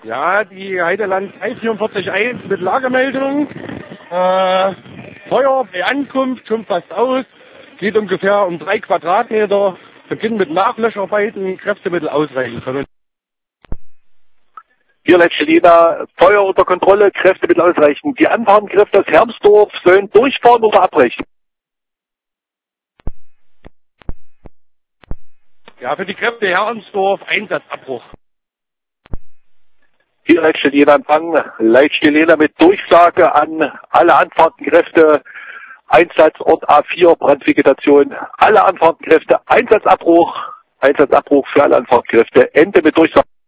Ja, die Heideland 3441 mit Lagemeldung. Feuer bei Ankunft, schon fast aus. Geht ungefähr um 3 Quadratmeter. Beginnt mit Nachlöscharbeiten, Kräftemittel ausreichend. Hier letzte Lina, Feuer unter Kontrolle, Kräftemittel ausreichend. Die Anfahrtenkräfte aus Hermsdorf sollen durchfahren oder abbrechen? Ja, für die Kräfte Hermsdorf Einsatzabbruch. Hier Leitstelle Jena Empfang, Leitstelle Jena mit Durchsage an alle Anfahrtenkräfte, Einsatzort A4, Brandvegetation, alle Anfahrtenkräfte, Einsatzabbruch für alle Anfahrtenkräfte, Ende mit Durchsage.